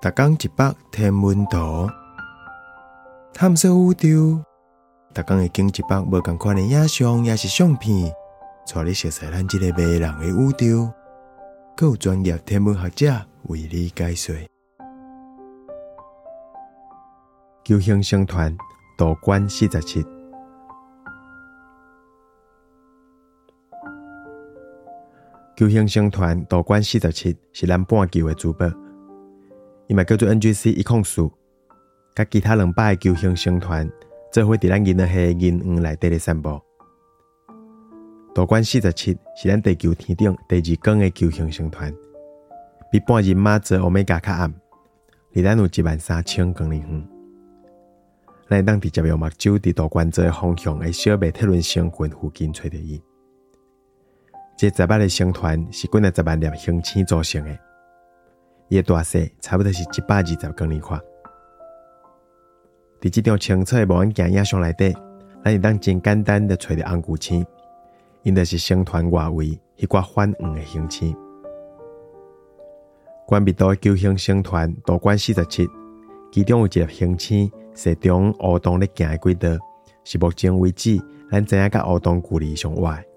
逐天一百天文图，探索宇宙。逐天会经一百无同款的影像，也是相片，带你熟悉咱这个迷人的宇宙。还有专业天文学者为你解说。球形星团道观47，球形星团道观47是咱半球的珠宝，伊嘛叫做 NGC-104，甲其他200个球形星团做伙伫咱银河系银黄内底咧散布。道观47是咱地球天顶第2光的球形星团，比半日马座欧米伽较暗，离咱有13000光年远。咱会当直接用目睭伫道观座的方向的小麦特伦星群附近找到伊。这10万个星团是几10万粒星星组成的，伊的大小差不多是120光年宽。伫这张清楚的望远镜影像内底，咱会当真简单的找到红巨星，因就是星团外围迄寡反黄的星星。关密度的球形星团道观47，其中有一粒星星是中乌洞咧行的轨道，是目前为止咱知影甲乌洞距离上远的。